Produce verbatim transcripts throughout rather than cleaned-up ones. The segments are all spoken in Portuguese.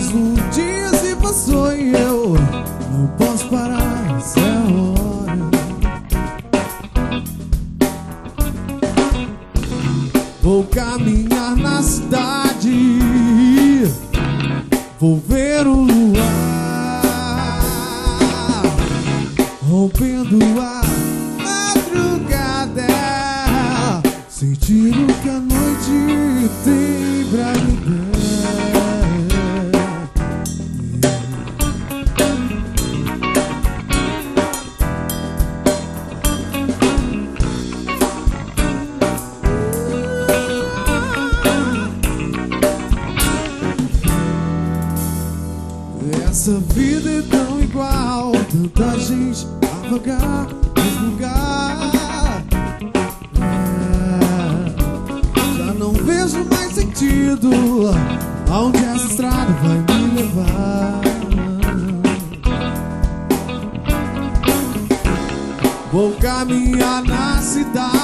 mais um dia se passou e eu não posso parar essa hora. Vou caminhar na cidade, vou ver o luar rompendo a madrugada, sentir o que a noite tem pra me dar. Essa vida é tão igual, tanta gente a vagar nesse lugar. É, já não vejo mais sentido aonde essa estrada vai me levar. Vou caminhar na cidade,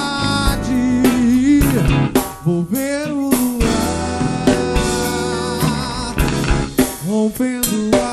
vou ver o luar rompendo a